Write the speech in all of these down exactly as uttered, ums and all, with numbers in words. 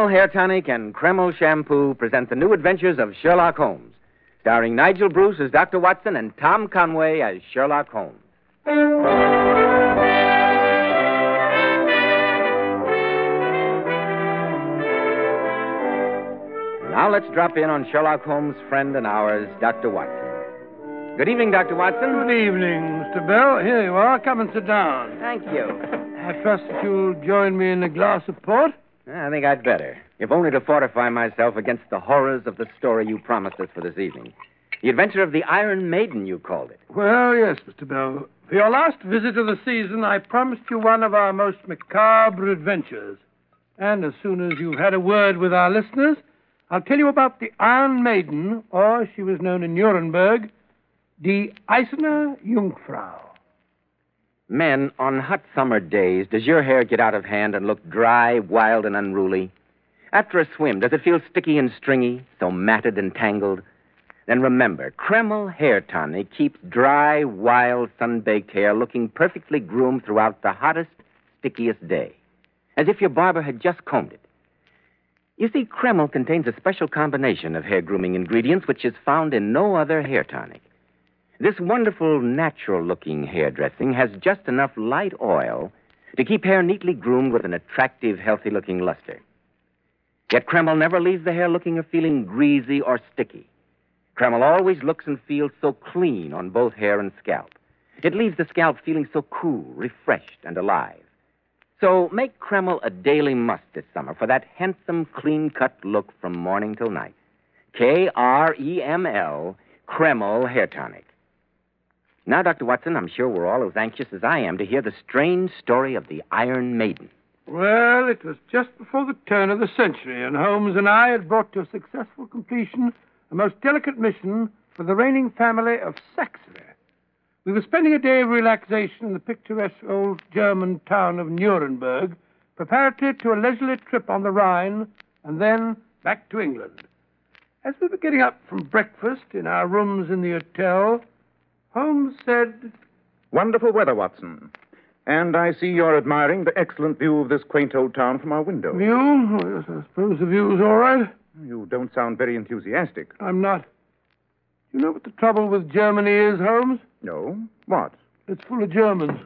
Kreml Hair Tonic and Kreml Shampoo present the new adventures of Sherlock Holmes, starring Nigel Bruce as Doctor Watson and Tom Conway as Sherlock Holmes. Now let's drop in on Sherlock Holmes' friend and ours, Doctor Watson. Good evening, Doctor Watson. Good evening, Mister Bell. Here you are. Come and sit down. Thank you. I trust that you'll join me in a glass of port. I think I'd better, if only to fortify myself against the horrors of the story you promised us for this evening. The adventure of the Iron Maiden, you called it. Well, yes, Mister Bell. For your last visit of the season, I promised you one of our most macabre adventures. And as soon as you've had a word with our listeners, I'll tell you about the Iron Maiden, or as she was known in Nuremberg, Die Eiserne Jungfrau. Men, on hot summer days, does your hair get out of hand and look dry, wild, and unruly? After a swim, does it feel sticky and stringy, so matted and tangled? Then remember, Kreml Hair Tonic keeps dry, wild, sun-baked hair looking perfectly groomed throughout the hottest, stickiest day, as if your barber had just combed it. You see, Kreml contains a special combination of hair grooming ingredients which is found in no other hair tonic. This wonderful, natural-looking hair dressing has just enough light oil to keep hair neatly groomed with an attractive, healthy-looking luster. Yet Kreml never leaves the hair looking or feeling greasy or sticky. Kreml always looks and feels so clean on both hair and scalp. It leaves the scalp feeling so cool, refreshed, and alive. So make Kreml a daily must this summer for that handsome, clean-cut look from morning till night. K R E M L, Kreml Hair Tonic. Now, Doctor Watson, I'm sure we're all as anxious as I am to hear the strange story of the Iron Maiden. Well, it was just before the turn of the century, and Holmes and I had brought to a successful completion a most delicate mission for the reigning family of Saxony. We were spending a day of relaxation in the picturesque old German town of Nuremberg, preparatory to a leisurely trip on the Rhine, and then back to England. As we were getting up from breakfast in our rooms in the hotel, Holmes said, "Wonderful weather, Watson. And I see you're admiring the excellent view of this quaint old town from our window." "View? Oh, yes, I suppose the view's all right." "You don't sound very enthusiastic." "I'm not. You know what the trouble with Germany is, Holmes?" "No? What?" "It's full of Germans."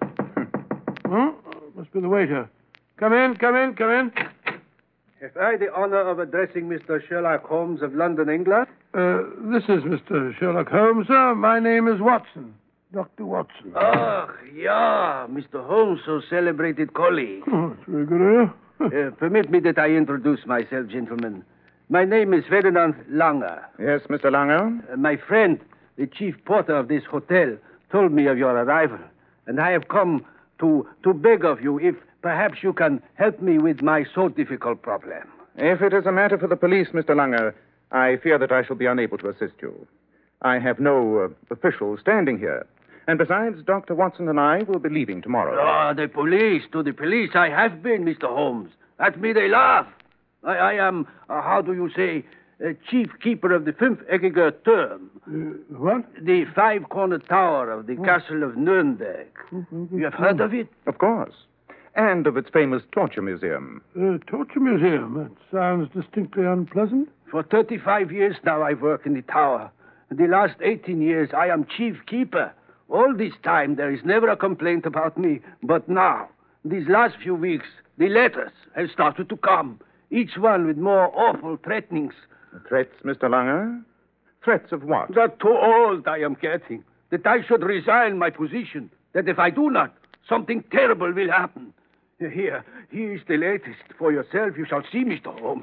Huh? Must be the waiter. Come in, come in, come in. Have I the honor of addressing Mister Sherlock Holmes of London, England? Uh, this is Mister Sherlock Holmes, sir. My name is Watson. Doctor Watson. Oh, yeah, Mister Holmes, so celebrated colleague. Oh, that's very good of you. uh, permit me that I introduce myself, gentlemen. My name is Ferdinand Langer. Yes, Mister Langer? Uh, my friend, the chief porter of this hotel, told me of your arrival, and I have come to, to beg of you if perhaps you can help me with my so difficult problem. If it is a matter for the police, Mister Langer, I fear that I shall be unable to assist you. I have no uh, official standing here. And besides, Doctor Watson and I will be leaving tomorrow. Oh, the police, to the police I have been, Mister Holmes. At me they laugh. I, I am, uh, how do you say, uh, chief keeper of the Fünfeckiger Turm. Uh, what? The five-cornered tower of the oh. castle of Nuremberg. You have heard of it? Of course. And of its famous torture museum. Uh, torture museum? That sounds distinctly unpleasant. For thirty-five years now I work in the tower. In the last eighteen years I am chief keeper. All this time there is never a complaint about me. But now, these last few weeks, the letters have started to come. Each one with more awful threatenings. Threats, Mister Langer? Threats of what? That too old I am getting. That I should resign my position. That if I do not, something terrible will happen. Here, here is the latest. For yourself, you shall see, Mister Holmes.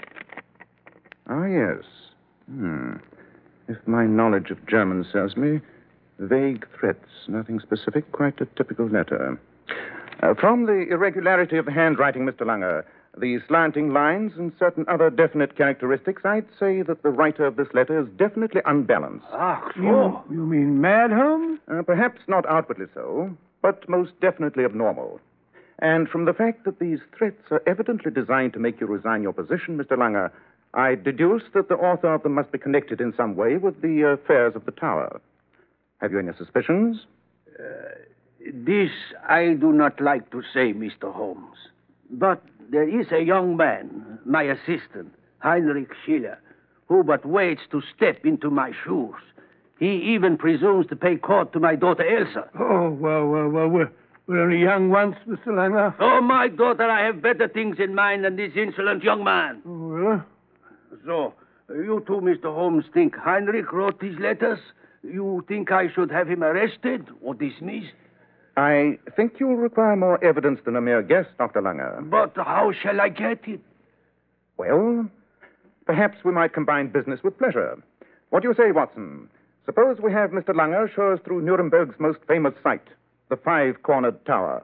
Ah, yes. Hmm. If my knowledge of German serves me, vague threats, nothing specific, quite a typical letter. Uh, from the irregularity of the handwriting, Mister Langer, the slanting lines and certain other definite characteristics, I'd say that the writer of this letter is definitely unbalanced. Ah, so. You, you mean mad, Holmes? Uh, perhaps not outwardly so, but most definitely abnormal. And from the fact that these threats are evidently designed to make you resign your position, Mister Langer, I deduce that the author of them must be connected in some way with the affairs of the tower. Have you any suspicions? Uh, this I do not like to say, Mister Holmes. But there is a young man, my assistant, Heinrich Schiller, who but waits to step into my shoes. He even presumes to pay court to my daughter Elsa. Oh, well, well, well, we're, we're only young once, Mister Langer. Oh, my daughter, I have better things in mind than this insolent young man. Oh, really? So, you two, Mister Holmes, think Heinrich wrote these letters? You think I should have him arrested or dismissed? I think you'll require more evidence than a mere guess, Doctor Langer. But how shall I get it? Well, perhaps we might combine business with pleasure. What do you say, Watson? Suppose we have Mister Langer show us through Nuremberg's most famous site, the Five-Cornered Tower.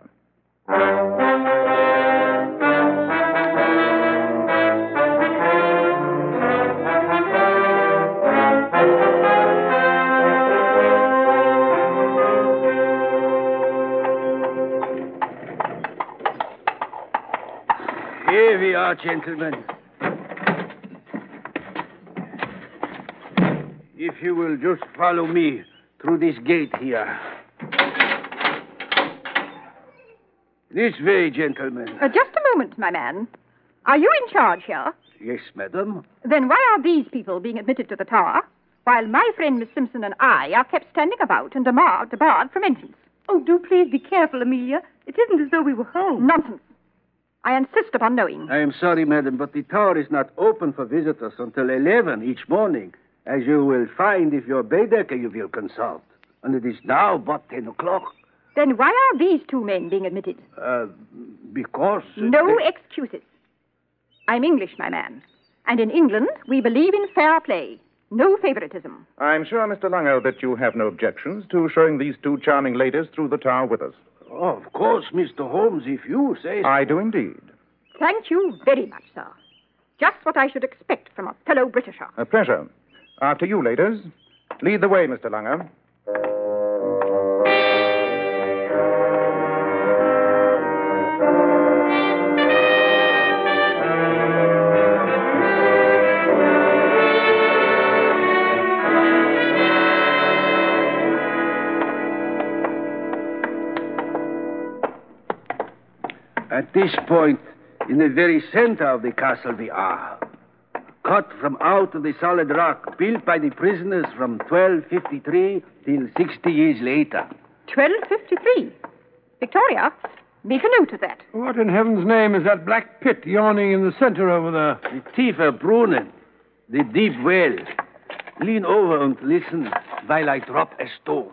Here we are, gentlemen. If you will just follow me through this gate here. This way, gentlemen. Uh, just a moment, my man. Are you in charge here? Yes, madam. Then why are these people being admitted to the tower, while my friend Miss Simpson and I are kept standing about and debarred, debarred from entrance? Oh, do please be careful, Amelia. It isn't as though we were home. Nonsense. I insist upon knowing. I am sorry, madam, but the tower is not open for visitors until eleven each morning, as you will find if your Baedeker you will consult. And it is now but ten o'clock. Then why are these two men being admitted? Uh, because... uh, No they- excuses. I'm English, my man. And in England, we believe in fair play. No favoritism. I'm sure, Mister Langer, that you have no objections to showing these two charming ladies through the tower with us. Oh, of course, Mister Holmes, if you say so. I do indeed. Thank you very much, sir. Just what I should expect from a fellow Britisher. A pleasure. After you, ladies. Lead the way, Mister Langer. At this point, in the very center of the castle we are. Cut from out of the solid rock, built by the prisoners from twelve fifty-three till sixty years later. twelve fifty-three. Victoria, make a note of that. What in heaven's name is that black pit yawning in the center over there? The Tiefer Brunnen, the deep well. Lean over and listen while I drop a stone.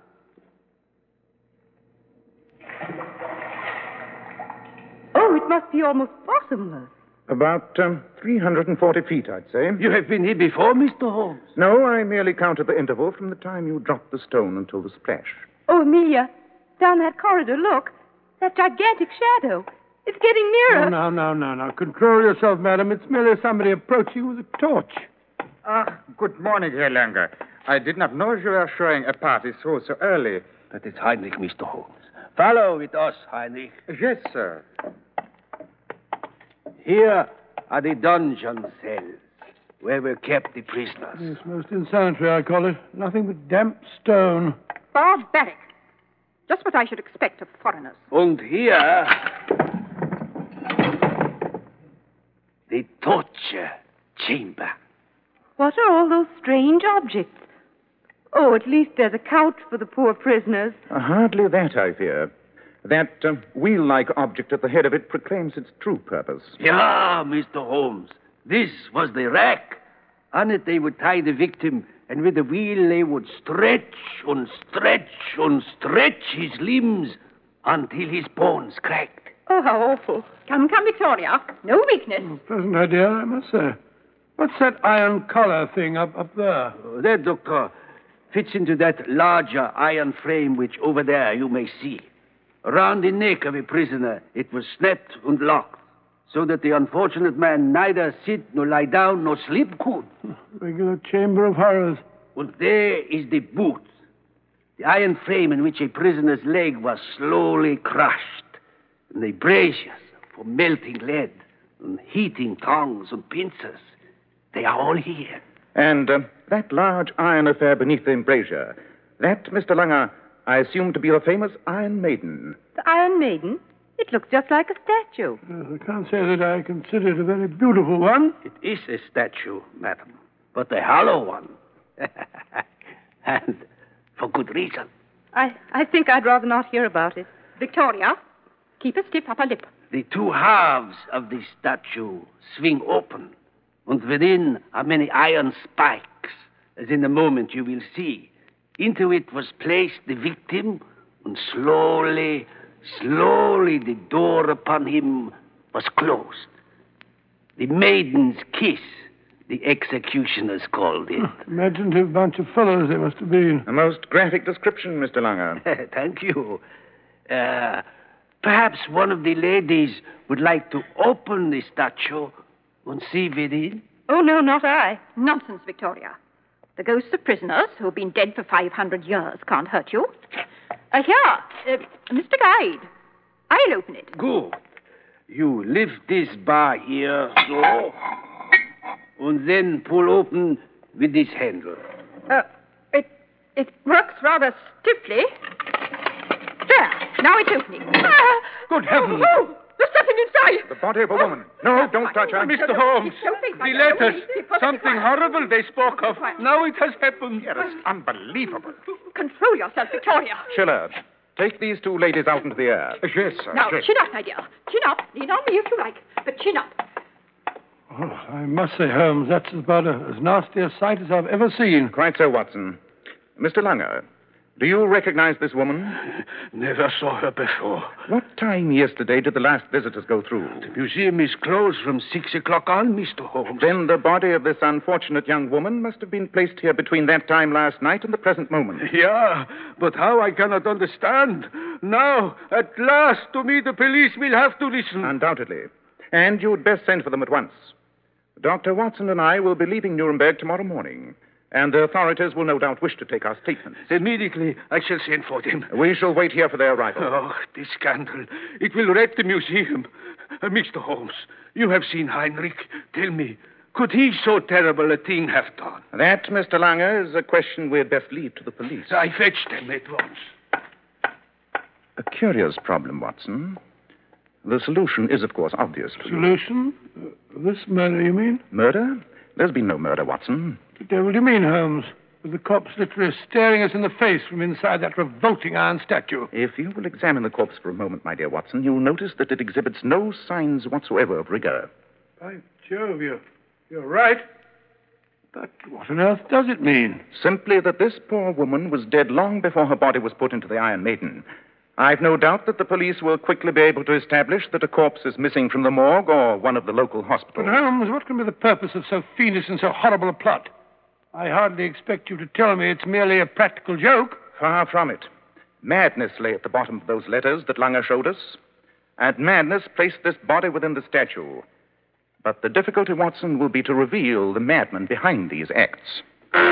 Oh, it must be almost bottomless. About um, three hundred forty feet, I'd say. You have been here before, Mister Holmes? No, I merely counted the interval from the time you dropped the stone until the splash. Oh, Amelia, down that corridor, look. That gigantic shadow. It's getting nearer. Oh, no, no, no, no. Control yourself, madam. It's merely somebody approaching with a torch. Ah, good morning, Herr Langer. I did not know you were showing a party so, so early. That is Heinrich, Mister Holmes. Follow with us, Heinrich. Yes, sir. Here are the dungeon cells where were kept the prisoners. It's most insanitary, I call it. Nothing but damp stone. Barbaric. Just what I should expect of foreigners. And here, the torture chamber. What are all those strange objects? Oh, at least there's a couch for the poor prisoners. Uh, hardly that, I fear. That uh, wheel-like object at the head of it proclaims its true purpose. Yeah, Mister Holmes. This was the rack. On it they would tie the victim, and with the wheel they would stretch and stretch and stretch his limbs until his bones cracked. Oh, how awful. Come, come, Victoria. No weakness. Pleasant idea, I must say. What's that iron collar thing up, up there? Oh, that, Doctor, fits into that larger iron frame which over there you may see. Around the neck of a prisoner, it was snapped and locked, so that the unfortunate man neither sit nor lie down nor sleep could. Regular chamber of horrors. And there is the boot, the iron frame in which a prisoner's leg was slowly crushed, and the braziers for melting lead, and heating tongs and pincers. They are all here. And uh, that large iron affair beneath the embrasure, that, Mister Langer, I assume to be the famous Iron Maiden. The Iron Maiden? It looks just like a statue. Yes, I can't say that I consider it a very beautiful one. It is a statue, madam, but a hollow one. And for good reason. I, I think I'd rather not hear about it. Victoria, keep a stiff upper lip. The two halves of the statue swing open, and within are many iron spikes, as in a moment you will see. Into it was placed the victim, and slowly, slowly the door upon him was closed. The maiden's kiss, the executioners called it. Imaginative bunch of fellows they must have been. A most graphic description, Mister Langer. Thank you. Uh, perhaps one of the ladies would like to open the statue and see within? Oh, no, not I. Nonsense, Victoria. The ghosts of prisoners who've been dead for five hundred years can't hurt you. Uh, here, uh, Mister Guide. I'll open it. Good. You lift this bar here, so, and then pull open with this handle. Uh, it, it works rather stiffly. There, now it's opening. Ah! Good heavens! Oh, there's something inside. The body of a woman. No, don't touch her. Mister Holmes, the letters. Something horrible they spoke of. Now it has happened. It is unbelievable. Control yourself, Victoria. Schiller, take these two ladies out into the air. Yes, sir. Now, yes. chin up, my dear. Chin up. Lean on me if you like, but chin up. Oh, I must say, Holmes, that's about a, as nasty a sight as I've ever seen. Quite so, Watson. Mister Langer, do you recognize this woman? Never saw her before. What time yesterday did the last visitors go through? The museum is closed from six o'clock on, Mister Holmes. Then the body of this unfortunate young woman must have been placed here between that time last night and the present moment. Yeah, but how I cannot understand. Now, at last, to me, the police will have to listen. Undoubtedly. And you'd best send for them at once. Doctor Watson and I will be leaving Nuremberg tomorrow morning, and the authorities will no doubt wish to take our statements. Immediately, I shall send for them. We shall wait here for their arrival. Oh, this scandal. It will wreck the museum. Uh, Mister Holmes, you have seen Heinrich. Tell me, could he so terrible a thing have done? That, Mister Langer, is a question we'd best leave to the police. I fetch them at once. A curious problem, Watson. The solution is, of course, obvious to you. Solution? Uh, this murder, you mean? Murder? There's been no murder, Watson. What the devil do you mean, Holmes? With the corpse literally staring us in the face from inside that revolting iron statue. If you will examine the corpse for a moment, my dear Watson, you'll notice that it exhibits no signs whatsoever of rigor. By Jove, you're, you're right. But what on earth does it mean? Simply that this poor woman was dead long before her body was put into the Iron Maiden. I've no doubt that the police will quickly be able to establish that a corpse is missing from the morgue or one of the local hospitals. But, Holmes, what can be the purpose of so fiendish and so horrible a plot? I hardly expect you to tell me it's merely a practical joke. Far from it. Madness lay at the bottom of those letters that Langer showed us, and madness placed this body within the statue. But the difficulty, Watson, will be to reveal the madman behind these acts.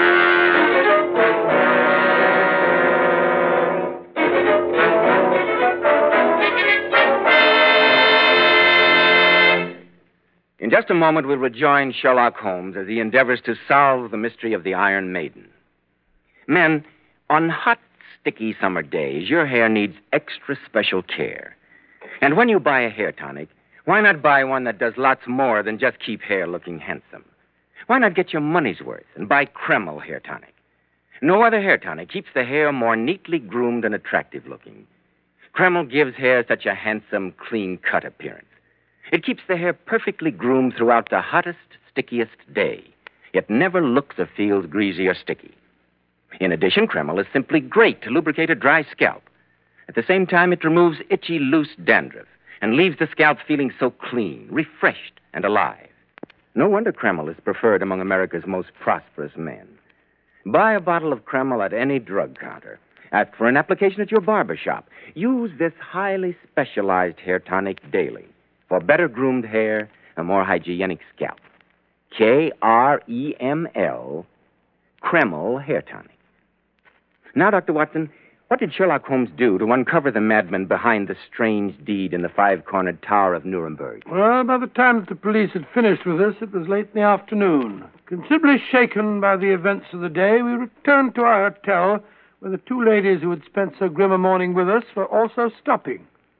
In just a moment, we'll rejoin Sherlock Holmes as he endeavors to solve the mystery of the Iron Maiden. Men, on hot, sticky summer days, your hair needs extra special care. And when you buy a hair tonic, why not buy one that does lots more than just keep hair looking handsome? Why not get your money's worth and buy Kreml hair tonic? No other hair tonic keeps the hair more neatly groomed and attractive looking. Kreml gives hair such a handsome, clean-cut appearance. It keeps the hair perfectly groomed throughout the hottest, stickiest day. It never looks or feels greasy or sticky. In addition, Kreml is simply great to lubricate a dry scalp. At the same time, it removes itchy, loose dandruff and leaves the scalp feeling so clean, refreshed, and alive. No wonder Kreml is preferred among America's most prosperous men. Buy a bottle of Kreml at any drug counter. Ask for an application at your barber shop. Use this highly specialized hair tonic daily for better groomed hair and more hygienic scalp. K R E M L, Kreml Hair Tonic. Now, Doctor Watson, what did Sherlock Holmes do to uncover the madman behind the strange deed in the five-cornered Tower of Nuremberg? Well, by the time that the police had finished with us, it was late in the afternoon. Considerably shaken by the events of the day, we returned to our hotel, where the two ladies who had spent so grim a morning with us were also stopping.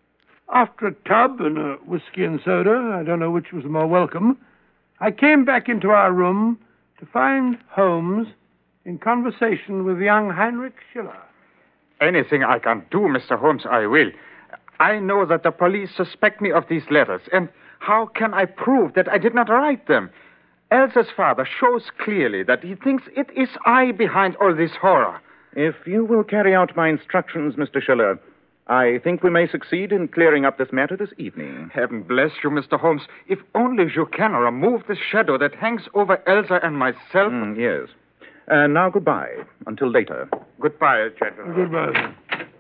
after a tub and a whiskey and soda, I don't know which was more welcome, I came back into our room to find Holmes in conversation with young Heinrich Schiller. Anything I can do, Mister Holmes, I will. I know that the police suspect me of these letters, and how can I prove that I did not write them? Elsa's father shows clearly that he thinks it is I behind all this horror. If you will carry out my instructions, Mister Schiller, I think we may succeed in clearing up this matter this evening. Heaven bless you, Mister Holmes. If only you can remove the shadow that hangs over Elsa and myself. Mm, yes. And now goodbye. Until later. Goodbye, gentlemen. Goodbye.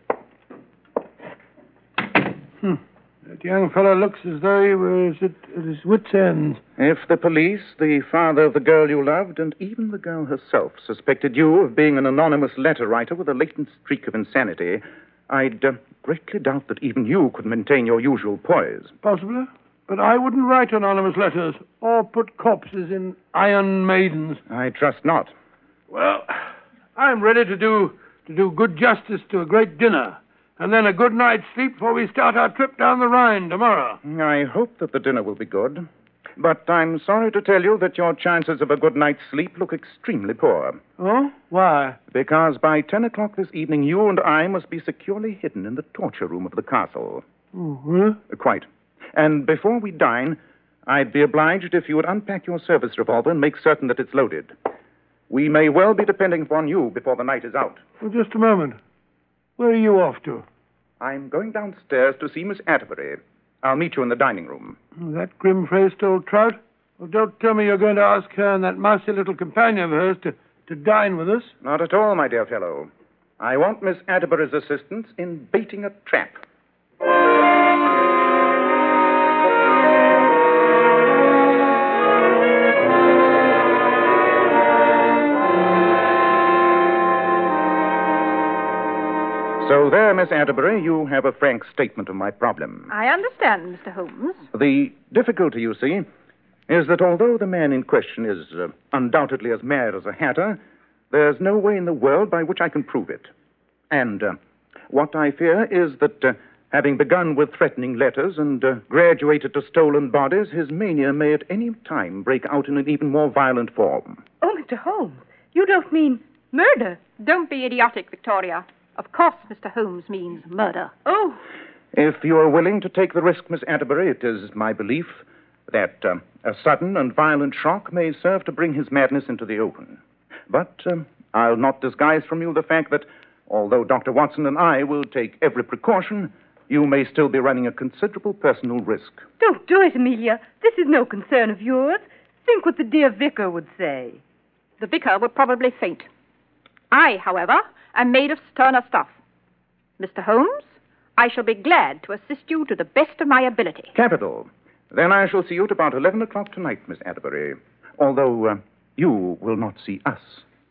Hmm. That young fellow looks as though he was at, at his wits' ends. If the police, the father of the girl you loved, and even the girl herself suspected you of being an anonymous letter writer with a latent streak of insanity, I'd uh, greatly doubt that even you could maintain your usual poise. Possibly. But I wouldn't write anonymous letters or put corpses in iron maidens. I trust not. Well, I'm ready to do to do good justice to a great dinner, and then a good night's sleep before we start our trip down the Rhine tomorrow. I hope that the dinner will be good. But I'm sorry to tell you that your chances of a good night's sleep look extremely poor. Oh? Why? Because by ten o'clock this evening, you and I must be securely hidden in the torture room of the castle. Oh, really? Uh, quite. And before we dine, I'd be obliged if you would unpack your service revolver and make certain that it's loaded. We may well be depending upon you before the night is out. Well, just a moment. Where are you off to? I'm going downstairs to see Miss Atterbury. I'll meet you in the dining room. That grim-faced old trout? Well, don't tell me you're going to ask her and that mousy little companion of hers to, to dine with us. Not at all, my dear fellow. I want Miss Atterbury's assistance in baiting a trap. So there, Miss Atterbury, you have a frank statement of my problem. I understand, Mister Holmes. The difficulty, you see, is that although the man in question is uh, undoubtedly as mad as a hatter, there's no way in the world by which I can prove it. And uh, what I fear is that, uh, having begun with threatening letters and uh, graduated to stolen bodies, his mania may at any time break out in an even more violent form. Oh, Mister Holmes, you don't mean murder? Don't be idiotic, Victoria. Of course, Mister Holmes means murder. Oh. If you are willing to take the risk, Miss Atterbury, it is my belief that um, a sudden and violent shock may serve to bring his madness into the open. But um, I'll not disguise from you the fact that, although Doctor Watson and I will take every precaution, you may still be running a considerable personal risk. Don't do it, Amelia. This is no concern of yours. Think what the dear vicar would say. The vicar would probably faint. I, however, am made of sterner stuff. Mister Holmes, I shall be glad to assist you to the best of my ability. Capital. Then I shall see you at about eleven o'clock tonight, Miss Atterbury. Although uh, you will not see us.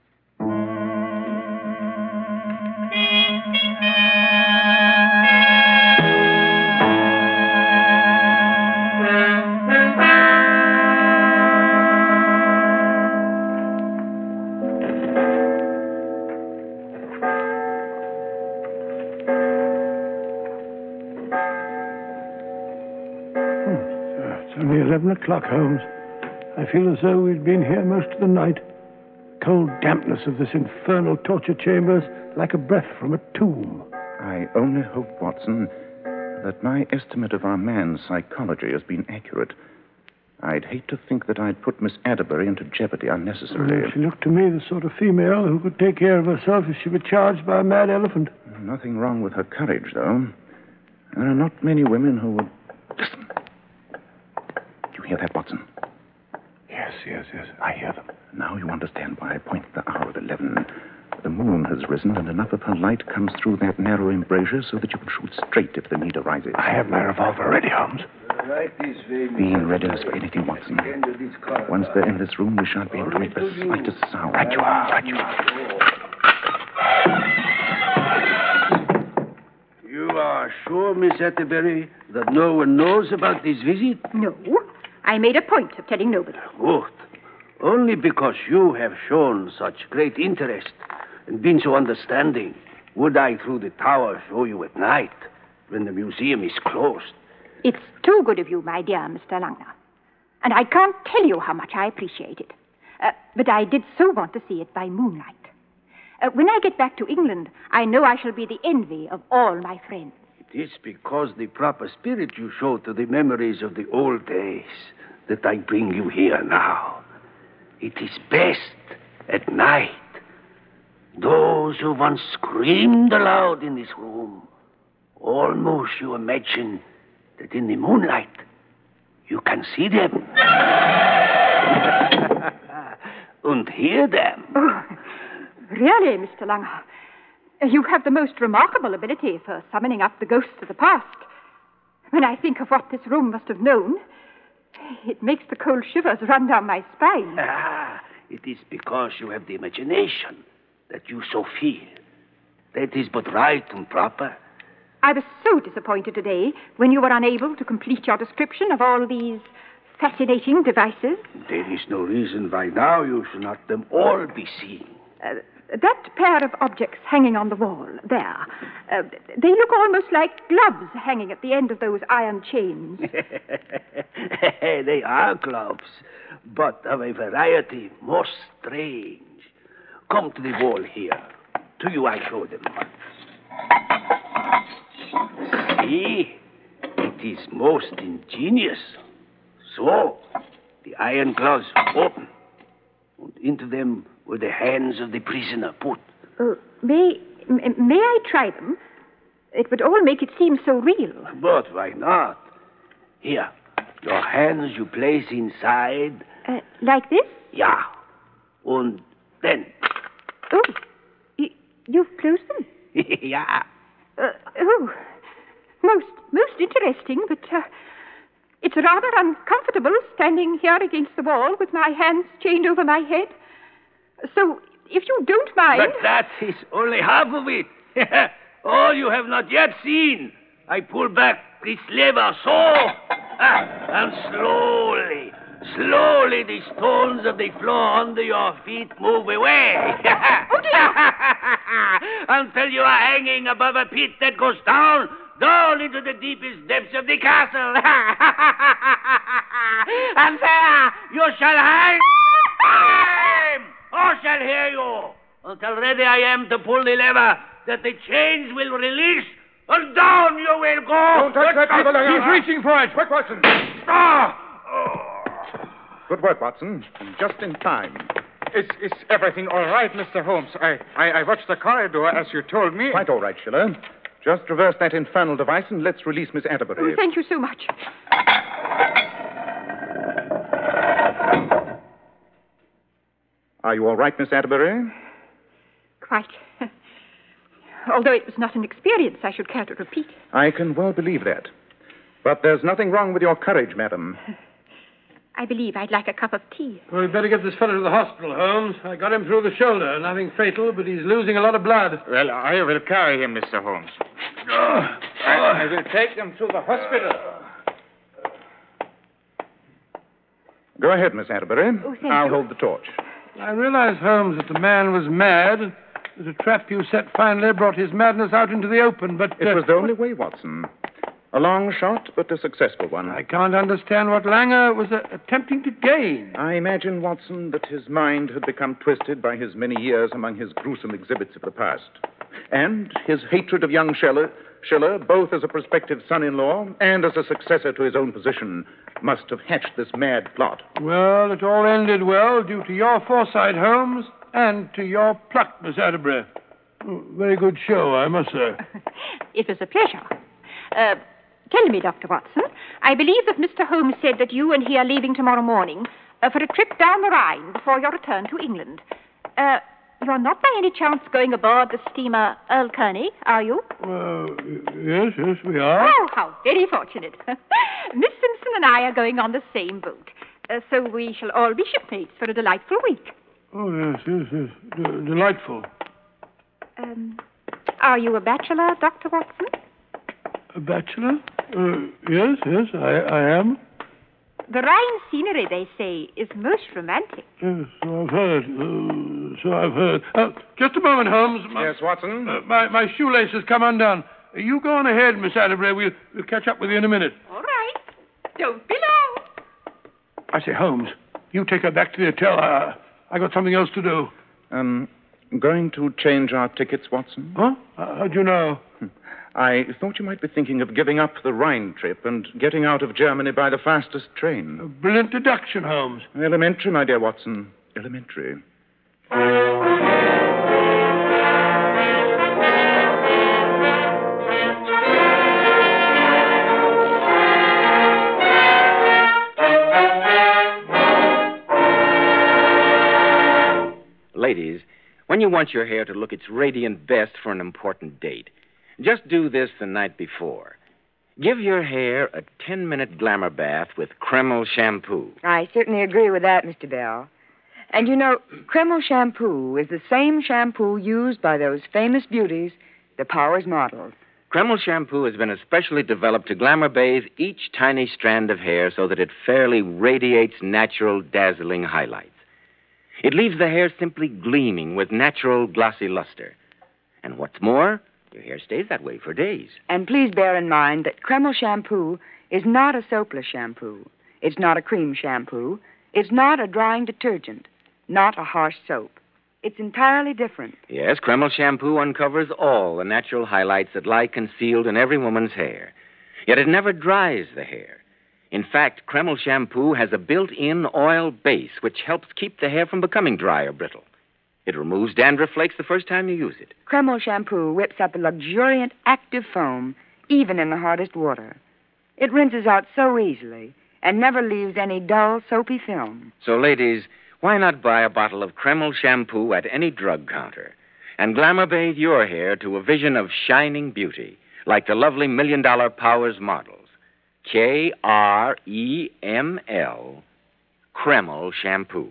Only eleven o'clock, Holmes. I feel as though we'd been here most of the night. The cold dampness of this infernal torture chamber is like a breath from a tomb. I only hope, Watson, that my estimate of our man's psychology has been accurate. I'd hate to think that I'd put Miss Atterbury into jeopardy unnecessarily. Well, she looked to me the sort of female who could take care of herself if she were charged by a mad elephant. Nothing wrong with her courage, though. There are not many women who would... Listen. You hear that, Watson? Yes, yes, yes. I hear them. Now you understand why I point the hour of eleven. The moon has risen, and enough of her light comes through that narrow embrasure so that you can shoot straight if the need arises. I have my revolver ready, Holmes. Right this way, Be in readiness for anything, Watson. Once they're in this room, we shan't be able to make the slightest sound. Right you are, right you are. You are sure, Miss Atterbury, that no one knows about this visit? No, I made a point of telling nobody. Good. Only because you have shown such great interest and been so understanding would I, through the tower, show you at night. when the museum is closed. It's too good of you, my dear Mister Langner. And I can't tell you how much I appreciate it. Uh, but I did so want to see it by moonlight. Uh, when I get back to England, I know I shall be the envy of all my friends. It is because the proper spirit you show to the memories of the old days that I bring you here now. It is best at night. Those who once screamed aloud in this room, almost you imagine that in the moonlight you can see them and hear them. Oh, really, Mister Langer, you have the most remarkable ability for summoning up the ghosts of the past. When I think of what this room must have known, it makes the cold shivers run down my spine. Ah, it is because you have the imagination that you so feel. That is but right and proper. I was so disappointed today when you were unable to complete your description of all these fascinating devices. There is no reason why now you should not them all be seen. Uh, that pair of objects hanging on the wall, there, uh, they look almost like gloves hanging at the end of those iron chains. They are gloves, but of a variety most strange. Come to the wall here. To you I show them once. See, it is most ingenious. So, the iron gloves open, and into them were the hands of the prisoner put. Uh, may, m- may I try them? It would all make it seem so real. But why not? Here, your hands you place inside. Uh, like this? Yeah. And then. Oh, y- you've closed them? Yeah. Uh, oh, most, most interesting, but uh, it's rather uncomfortable standing here against the wall with my hands chained over my head. So, if you don't mind... But that is only half of it. All you have not yet seen. I pull back this lever so, ah, and slowly, slowly the stones of the floor under your feet move away. Oh, dear. Until you are hanging above a pit that goes down, down into the deepest depths of the castle. And there you shall hang. Time! All shall hear you. Until ready I am to pull the lever that the chains will release, and down you will go. Don't touch that lever, Langer. He's reaching for it. Quick, Watson. Ah! Good work, Watson. And just in time. Is, is everything all right, Mister Holmes? I, I, I watched the corridor as you told me. Quite all right, Schiller. Just reverse that infernal device and let's release Miss Atterbury. Oh, thank you so much. Are you all right, Miss Atterbury? Quite. Although it was not an experience I should care to repeat. I can well believe that. But there's nothing wrong with your courage, madam. I believe I'd like a cup of tea. Well, we'd better get this fellow to the hospital, Holmes. I got him through the shoulder. Nothing fatal, but he's losing a lot of blood. Well, I will carry him, Mister Holmes. I, I will take him to the hospital. Go ahead, Miss Atterbury. Oh, thank I'll you. hold the torch. I realize, Holmes, that the man was mad. That a trap you set finally brought his madness out into the open, but... It uh, was the only way, Watson. A long shot, but a successful one. I can't understand what Langer was uh, attempting to gain. I imagine, Watson, that his mind had become twisted by his many years among his gruesome exhibits of the past. And his hatred of young Schiller, Schiller, both as a prospective son-in-law and as a successor to his own position, must have hatched this mad plot. Well, it all ended well due to your foresight, Holmes, and to your pluck, Miss Atterbury. Oh, very good show, I must say. It was a pleasure. Uh, tell me, Doctor Watson, I believe that Mister Holmes said that you and he are leaving tomorrow morning uh, for a trip down the Rhine before your return to England. Uh, you're not by any chance going aboard the steamer Earl Kearney, are you? Well, yes, yes, we are. Oh, how very fortunate. Miss Simpson and I are going on the same boat. Uh, so we shall all be shipmates for a delightful week. Oh, yes, yes, yes. D- delightful. Um, are you a bachelor, Doctor Watson? A bachelor? Uh, yes, yes, I, I am. The Rhine scenery, they say, is most romantic. Yes, so I've heard. Uh, so I've heard. Uh, just a moment, Holmes. My, Yes, Watson? uh, my, my shoelace has come undone. You go on ahead, Miss Atterbury. We'll, we'll catch up with you in a minute. All right. Don't be long. I say, Holmes, you take her back to the hotel. Uh, I got something else to do. Um, going to change our tickets, Watson? Huh? Uh, how'd you know? I thought you might be thinking of giving up the Rhine trip and getting out of Germany by the fastest train. A brilliant deduction, Holmes. Elementary, my dear Watson. Elementary. Ladies, when you want your hair to look its radiant best for an important date, just do this the night before. Give your hair a ten-minute glamour bath with Kreml shampoo. I certainly agree with that, Mister Bell. And you know, Kreml shampoo is the same shampoo used by those famous beauties, the Powers models. Kreml shampoo has been especially developed to glamour bathe each tiny strand of hair so that it fairly radiates natural, dazzling highlights. It leaves the hair simply gleaming with natural, glossy luster. And what's more, your hair stays that way for days. And please bear in mind that Kreml shampoo is not a soapless shampoo. It's not a cream shampoo. It's not a drying detergent. Not a harsh soap. It's entirely different. Yes, Kreml shampoo uncovers all the natural highlights that lie concealed in every woman's hair. Yet it never dries the hair. In fact, Kreml shampoo has a built-in oil base which helps keep the hair from becoming dry or brittle. It removes dandruff flakes the first time you use it. Kreml shampoo whips up a luxuriant, active foam, even in the hardest water. It rinses out so easily and never leaves any dull, soapy film. So, ladies, why not buy a bottle of Kreml shampoo at any drug counter and glamour bathe your hair to a vision of shining beauty, like the lovely million-dollar Powers models. K R E M L, Kreml shampoo.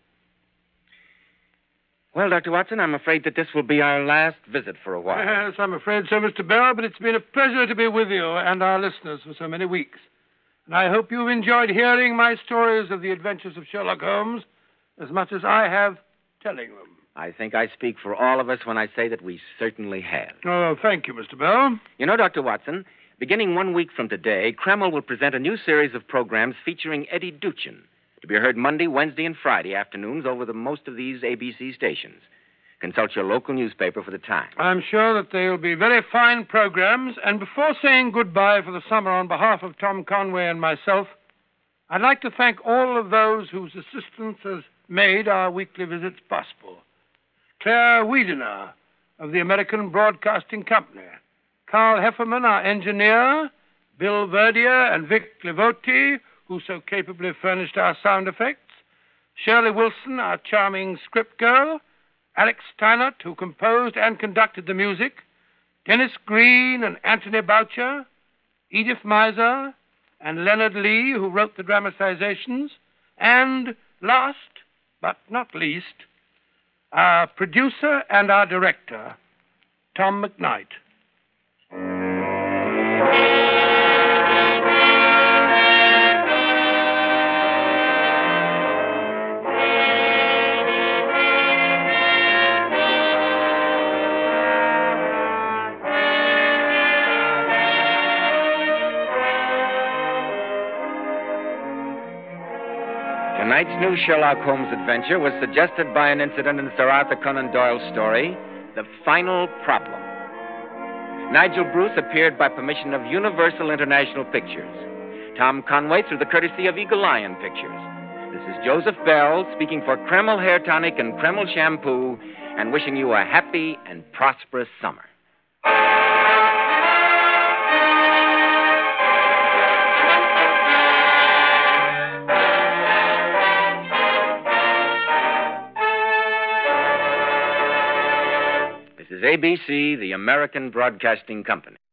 Well, Doctor Watson, I'm afraid that this will be our last visit for a while. Yes, I'm afraid so, Mister Bell, but it's been a pleasure to be with you and our listeners for so many weeks. And I hope you've enjoyed hearing my stories of the adventures of Sherlock Holmes as much as I have telling them. I think I speak for all of us when I say that we certainly have. Oh, thank you, Mister Bell. You know, Doctor Watson, beginning one week from today, Kreml will present a new series of programs featuring Eddie Duchin, to be heard Monday, Wednesday, and Friday afternoons over the most of these A B C stations. Consult your local newspaper for the time. I'm sure that they'll be very fine programs, and before saying goodbye for the summer on behalf of Tom Conway and myself, I'd like to thank all of those whose assistance has made our weekly visits possible. Claire Wiedener of the American Broadcasting Company, Carl Hefferman, our engineer, Bill Verdier and Vic Livoti, who so capably furnished our sound effects, Shirley Wilson, our charming script girl, Alex Steinert, who composed and conducted the music, Dennis Green and Anthony Boucher, Edith Miser, and Leonard Lee, who wrote the dramatizations, and last but not least, our producer and our director, Tom McKnight. Tonight's new Sherlock Holmes adventure was suggested by an incident in Sir Arthur Conan Doyle's story, The Final Problem. Nigel Bruce appeared by permission of Universal International Pictures. Tom Conway through the courtesy of Eagle Lion Pictures. This is Joseph Bell speaking for Kreml Hair Tonic and Kreml Shampoo and wishing you a happy and prosperous summer. This is A B C, the American Broadcasting Company.